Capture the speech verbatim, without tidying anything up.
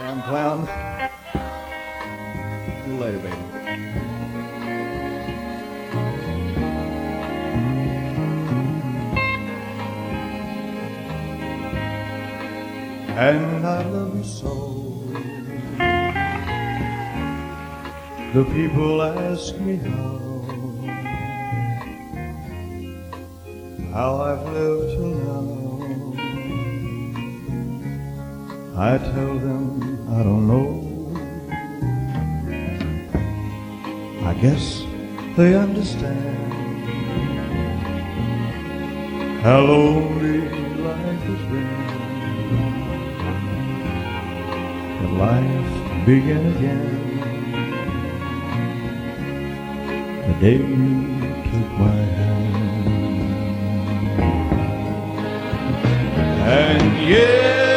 Damn clown. See you later, baby. And I love you so. The people ask me how, how I've lived till now. I tell them I don't know. I guess they understand how lonely life has been. But life began again the day you took my hand. And yeah,